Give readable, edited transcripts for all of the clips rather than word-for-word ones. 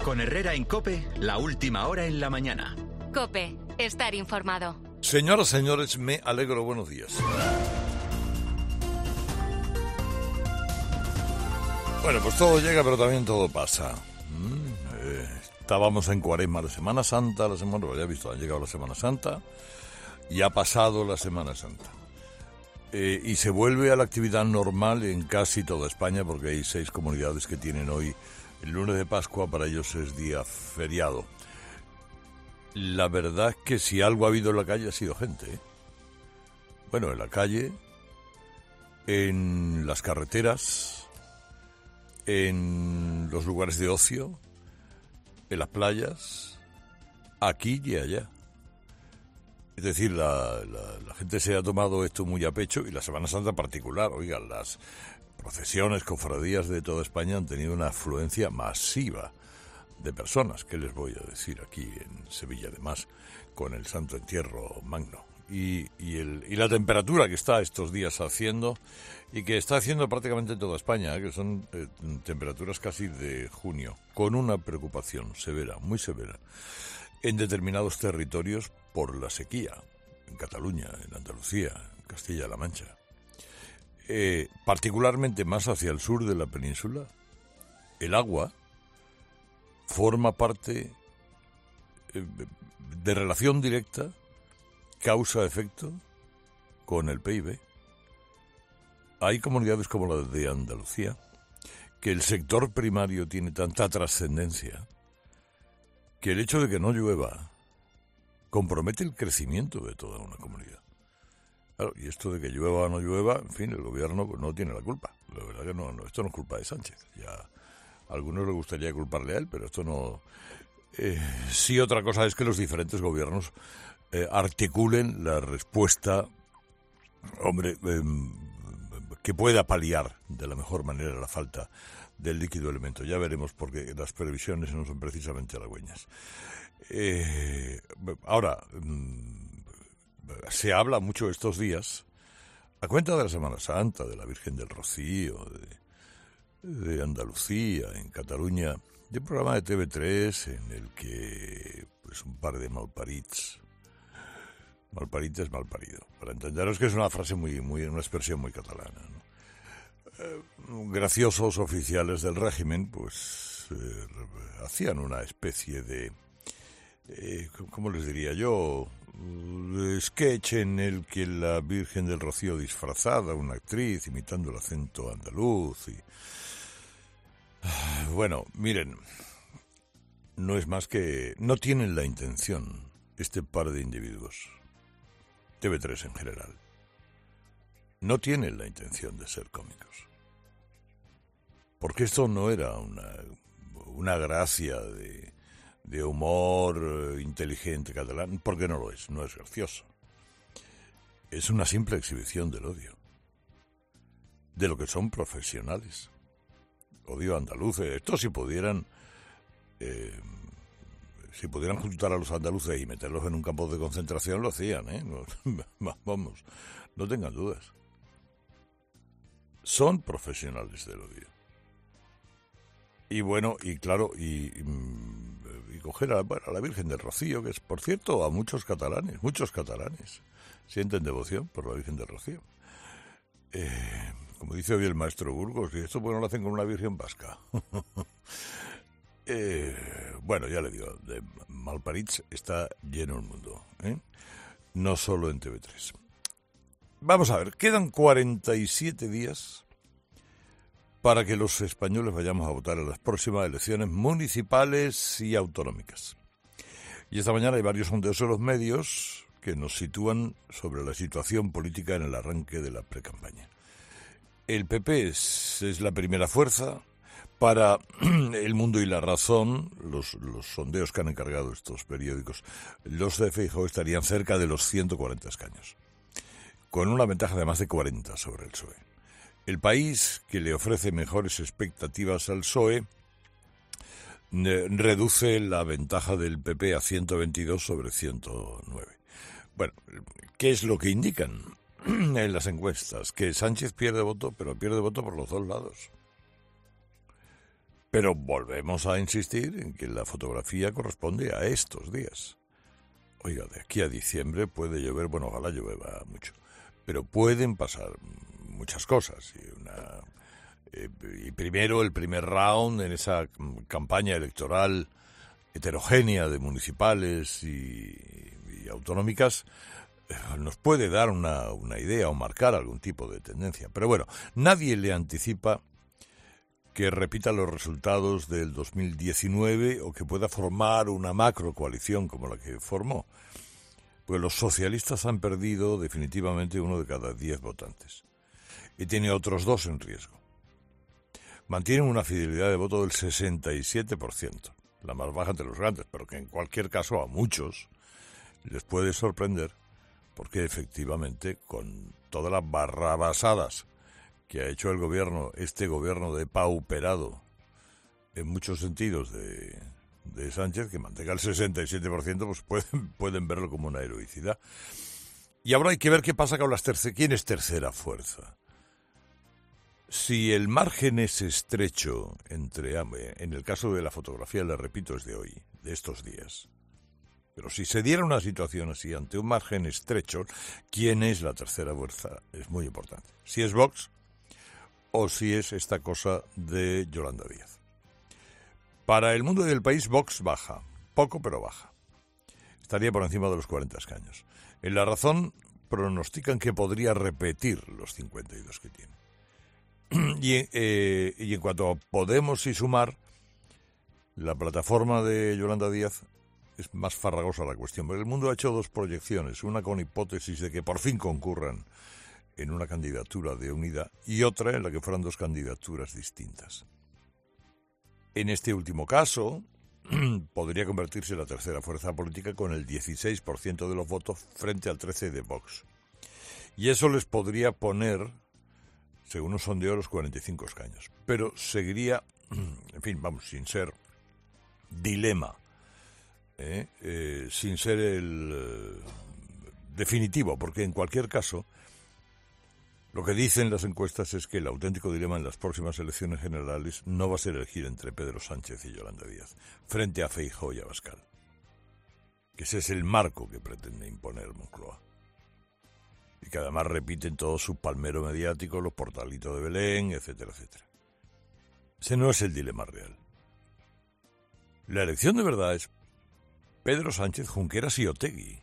Con Herrera en COPE, la última hora en la mañana. COPE, estar informado. Señoras, señores, me alegro. Buenos días. Bueno, pues todo llega, pero también todo pasa. Estábamos en Cuaresma, la Semana Santa, ya he visto, ha llegado la Semana Santa y ha pasado la Semana Santa. Y se vuelve a la actividad normal en casi toda España, porque hay 6 comunidades que tienen hoy el lunes de Pascua, para ellos es día feriado. La verdad es que si algo ha habido en la calle ha sido gente, ¿eh? Bueno, en la calle, en las carreteras, en los lugares de ocio, en las playas, aquí y allá. Es decir, la gente se ha tomado esto muy a pecho, y la Semana Santa en particular. Oigan, las procesiones, cofradías de toda España han tenido una afluencia masiva de personas. ¿Qué les voy a decir aquí en Sevilla, además, con el Santo Entierro Magno? Y la temperatura que está estos días haciendo, y que está haciendo prácticamente en toda España, que son temperaturas casi de junio, con una preocupación severa, muy severa, en determinados territorios por la sequía, en Cataluña, en Andalucía, en Castilla-La Mancha. Particularmente más hacia el sur de la península, el agua forma parte de relación directa, causa-efecto, con el PIB. Hay comunidades como la de Andalucía, que el sector primario tiene tanta trascendencia que el hecho de que no llueva compromete el crecimiento de toda una comunidad. Claro, y esto de que llueva o no llueva, en fin, el gobierno no tiene la culpa. La verdad que no, esto no es culpa de Sánchez. Ya a algunos les gustaría culparle a él, pero esto no. Sí, otra cosa es que los diferentes gobiernos articulen la respuesta, que pueda paliar de la mejor manera la falta del líquido elemento. Ya veremos, porque las previsiones no son precisamente halagüeñas. Ahora, se habla mucho estos días, a cuenta de la Semana Santa, de la Virgen del Rocío, de Andalucía, en Cataluña, de un programa de TV3 en el que pues un par de malparits es malparido, para entenderos que es una frase una expresión muy catalana, ¿no? Graciosos oficiales del régimen pues hacían una especie de ¿cómo les diría yo? Sketch en el que la Virgen del Rocío disfrazada, una actriz imitando el acento andaluz y... Bueno, miren, no es más que... No tienen la intención, este par de individuos, TV3 en general, no tienen la intención de ser cómicos. Porque esto no era una gracia de humor inteligente catalán, porque no lo es, no es gracioso. Es una simple exhibición del odio, de lo que son profesionales. Odio andaluces. Esto si pudieran juntar a los andaluces y meterlos en un campo de concentración, lo hacían, ¿eh? Vamos, no tengan dudas. Son profesionales del odio. Y bueno, y claro, y coger a la Virgen del Rocío, que es, por cierto, a muchos catalanes sienten devoción por la Virgen del Rocío. Como dice hoy el maestro Burgos, y esto pues no lo hacen con una Virgen vasca. Bueno, ya le digo, de malparits está lleno el mundo, ¿eh? No solo en TV3. Vamos a ver, quedan 47 días para que los españoles vayamos a votar en las próximas elecciones municipales y autonómicas. Y esta mañana hay varios sondeos en los medios que nos sitúan sobre la situación política en el arranque de la precampaña. El PP es la primera fuerza. Para El Mundo y La Razón, los sondeos que han encargado estos periódicos, los de Feijóo estarían cerca de los 140 escaños, con una ventaja de más de 40 sobre el PSOE. El País, que le ofrece mejores expectativas al PSOE, reduce la ventaja del PP a 122 sobre 109. Bueno, ¿qué es lo que indican en las encuestas? Que Sánchez pierde voto, pero pierde voto por los dos lados. Pero volvemos a insistir en que la fotografía corresponde a estos días. Oiga, de aquí a diciembre puede llover, bueno, ojalá llueva mucho, pero pueden pasar muchas cosas. Y primero, el primer round en esa campaña electoral heterogénea de municipales y autonómicas nos puede dar una idea o marcar algún tipo de tendencia. Pero bueno, nadie le anticipa que repita los resultados del 2019 o que pueda formar una macro coalición como la que formó. Pues los socialistas han perdido definitivamente 1 de cada 10 votantes. Y tiene otros 2 en riesgo. Mantienen una fidelidad de voto del 67%, la más baja entre los grandes, pero que en cualquier caso a muchos les puede sorprender, porque efectivamente con todas las barrabasadas que ha hecho el gobierno, este gobierno depauperado en muchos sentidos de Sánchez, que mantenga el 67%, pues pueden verlo como una heroicidad. Y ahora hay que ver qué pasa con las terceras. ¿Quién es tercera fuerza? Si el margen es estrecho entre ambos, en el caso de la fotografía, le repito, es de hoy, de estos días. Pero si se diera una situación así, ante un margen estrecho, ¿quién es la tercera fuerza? Es muy importante. Si es Vox o si es esta cosa de Yolanda Díaz. Para el mundo del país, Vox baja. Poco, pero baja. Estaría por encima de los 40 escaños. En La Razón pronostican que podría repetir los 52 que tiene. Y en cuanto a Podemos y Sumar, la plataforma de Yolanda Díaz es más farragosa la cuestión. Porque el mundo ha hecho 2 proyecciones, una con hipótesis de que por fin concurran en una candidatura de unidad y otra en la que fueran 2 candidaturas distintas. En este último caso, podría convertirse en la tercera fuerza política con el 16% de los votos frente al 13% de Vox. Y eso les podría poner, según un sondeo, los 45 escaños. Pero seguiría, en fin, vamos, sin ser dilema, sin ser el definitivo, porque en cualquier caso, lo que dicen las encuestas es que el auténtico dilema en las próximas elecciones generales no va a ser elegir entre Pedro Sánchez y Yolanda Díaz, frente a Feijóo y Abascal. Que ese es el marco que pretende imponer Moncloa. Y que además repiten todo su palmero mediático, los portalitos de Belén, etcétera, etcétera. Ese no es el dilema real. La elección de verdad es Pedro Sánchez, Junqueras y Otegi.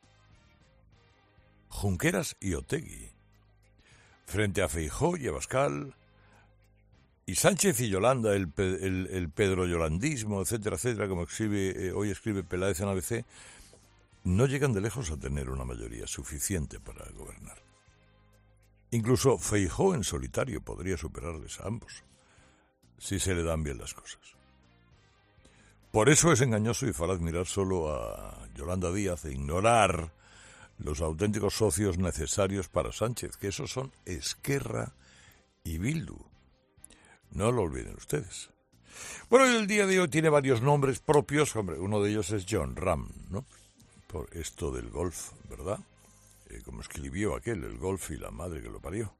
Junqueras y Otegi. Frente a Feijóo y Abascal, y Sánchez y Yolanda, el pedro-yolandismo, etcétera, etcétera, como hoy escribe Peláez en ABC, no llegan de lejos a tener una mayoría suficiente para gobernar. Incluso Feijóo en solitario podría superarles a ambos, si se le dan bien las cosas. Por eso es engañoso y falaz mirar solo a Yolanda Díaz e ignorar los auténticos socios necesarios para Sánchez, que esos son Esquerra y Bildu. No lo olviden ustedes. Bueno, el día de hoy tiene varios nombres propios. Hombre, uno de ellos es John Ram, ¿no? Por esto del golf, ¿verdad? Como escribió aquel, el golf y la madre que lo parió.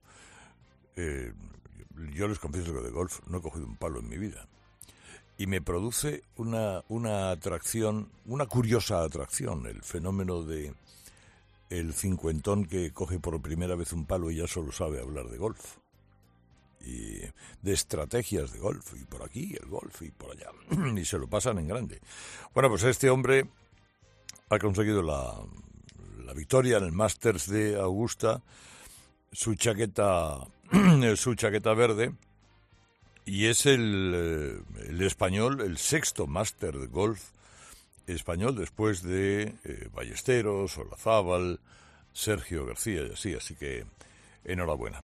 Yo les confieso que de golf no he cogido un palo en mi vida. Y me produce una atracción, una curiosa atracción, el fenómeno de el cincuentón que coge por primera vez un palo y ya solo sabe hablar de golf. Y de estrategias de golf, y por aquí el golf, y por allá. Y se lo pasan en grande. Bueno, pues este hombre ha conseguido la victoria en el Masters de Augusta, su chaqueta verde, y es el español, el 6º Master de golf español después de Ballesteros, Olazábal, Sergio García y así que enhorabuena.